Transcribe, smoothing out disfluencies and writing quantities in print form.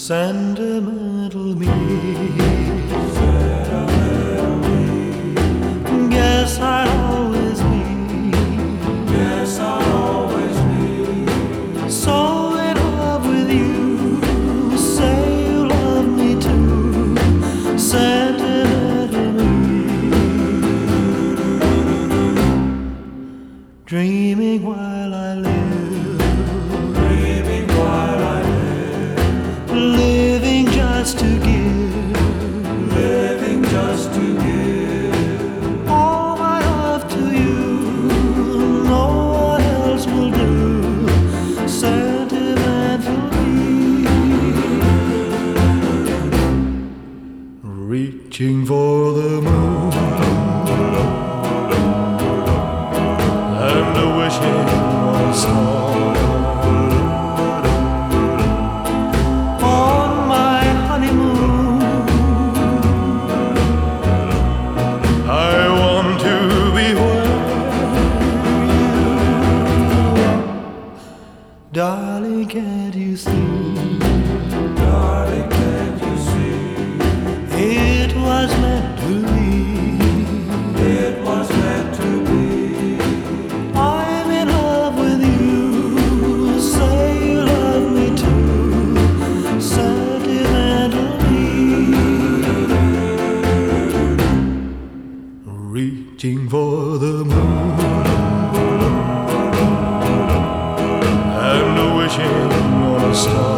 Sentimental me. Guess I'll always be. Yes, I'll always be. So in love with you. Say you love me too. Sentimental me. Dreaming while I live. Dreaming while I live. Living just to give. Living just to give. All my love to you. No one else will do. Sentimentally. Reaching for the moon and wishing on a star. On my honeymoon, I want to be where you are. Darling, can't you see? Darling, can't you see? It was meant to be. It was meant to be. I'm in love with you. Say you love me too. Sentimentally. Reaching for the moon and wishing on a star.